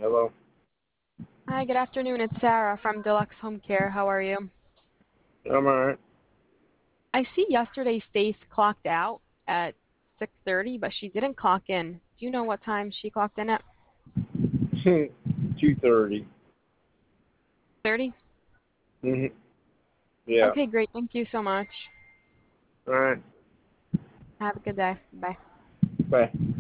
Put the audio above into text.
Hello. Hi, good afternoon. It's Sarah from Deluxe Home Care. How are you? I'm alright. I see yesterday Faith clocked out at 6:30, but she didn't clock in. Do you know what time she clocked in at? 2:30. 30? Mhm. Yeah. Okay, great. Thank you so much. All right. Have a good day. Bye. Bye.